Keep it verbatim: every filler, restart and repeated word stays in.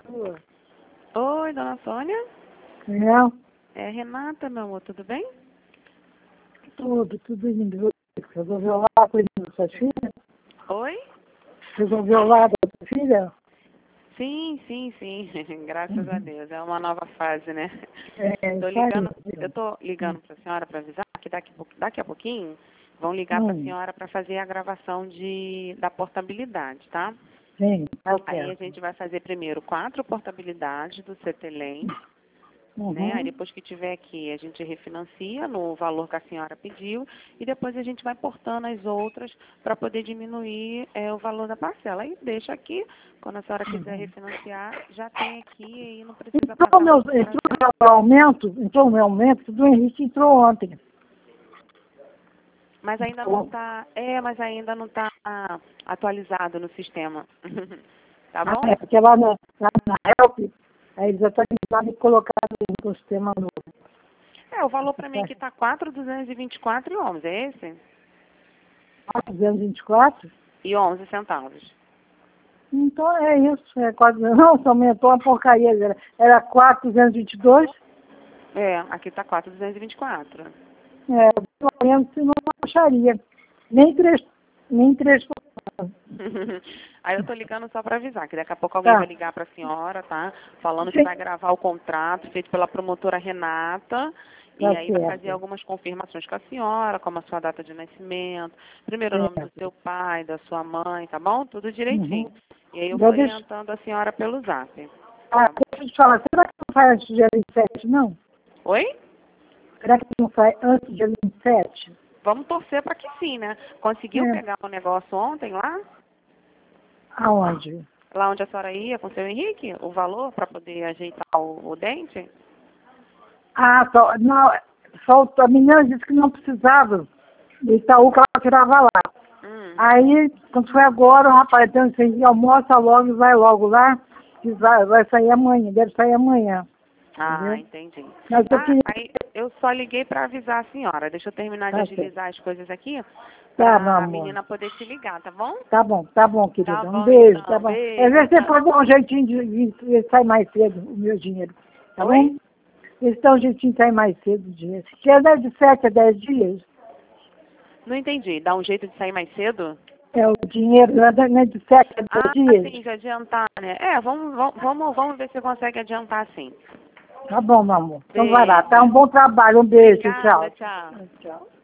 Sua. Oi, dona Sônia? Não, É Renata, meu amor, tudo bem? tudo, tudo indo. Resolveu lá com a sua filha? Oi? Resolveu lá da sua filha? Sim, sim, sim. Graças a Uhum. Deus. É uma nova fase, né? É, Tô isso aí. ligando, eu viu? tô ligando para a senhora para avisar que daqui, a pou- daqui a pouquinho vão ligar para a Hum, senhora para fazer a gravação de, da portabilidade, tá? sim, tá Aí a certo. gente vai fazer primeiro quatro portabilidades do Cetelem, né? Aí Uhum. depois que tiver aqui, a gente refinancia no valor que a senhora pediu e depois a gente vai portando as outras para poder diminuir é, o valor da parcela. Aí deixa aqui, quando a senhora quiser Uhum. refinanciar, já tem aqui e aí não precisa Entrou o passar meu, por esse entrou processo. o meu aumento, entrou o meu aumento, do Henrique entrou ontem. Mas ainda não está, é, mas ainda não está atualizado no sistema. Tá Ah, bom? é, porque lá na, lá na Help, aí eles atualizaram e colocaram no sistema novo. É, o valor para mim aqui está quatro mil duzentos e vinte e quatro e onze, é esse? duzentos e vinte e quatro? E onze centavos. Então é isso, é quase, não, só aumentou uma porcaria, era, era quatro mil duzentos e vinte e dois, É, aqui está quatro mil duzentos e vinte e quatro. é, pelo menos se não acharia, nem três, nem três por cento. Aí eu tô ligando só para avisar, que daqui a pouco alguém vai Tá, ligar para a senhora, tá? Falando que sim, vai gravar o contrato feito pela promotora Renata. E tá aí vai fazer certo, algumas confirmações com a senhora, como a sua data de nascimento, primeiro nome do certo. seu pai, da sua mãe, tá bom? Tudo Uhum. direitinho. E aí eu vou Eu deixo, orientando a senhora pelo zap. ah, Tá bom? deixa eu te falar, será que não faz antes do dia vinte e sete, não? Oi? Será que não faz antes do dia vinte e sete? Vamos torcer para que sim, né? Conseguiu É, pegar o negócio ontem lá? aonde? Lá onde a senhora ia com o seu Henrique? O valor para poder ajeitar o, o dente? Ah, só, não, só, a menina disse que não precisava do Itaú, que ela tirava lá. Hum. Aí, quando foi agora, o rapaz então, assim, almoça logo e vai logo lá, que vai, vai sair amanhã, deve sair amanhã, Ah, entendeu? entendi. Mas eu Tá, queria, aí eu só liguei para avisar a senhora. Deixa eu terminar de tá certo. agilizar as coisas aqui Tá, meu para a amor. menina poder te ligar, tá bom? Tá bom, tá bom, Tá querida. Um bom, beijo, tá então. bom. É Beijo, ver se você tchau. pode dar um jeitinho de, de, de sair mais cedo o meu dinheiro, tá bom? Oi? Eles dão um jeitinho de sair mais cedo o dinheiro. Que é de sete a dez dias. Não entendi. Dá um jeito de sair mais cedo? É o dinheiro, não é não é de sete a dez Ah, dias. sim, de adiantar, né? É, vamos, vamos, vamos, vamos ver se consegue adiantar sim. Tá bom, meu amor. Então vai lá, tá? Um Beijo. bom trabalho, um beijo, Obrigada, tchau. tchau. Tchau.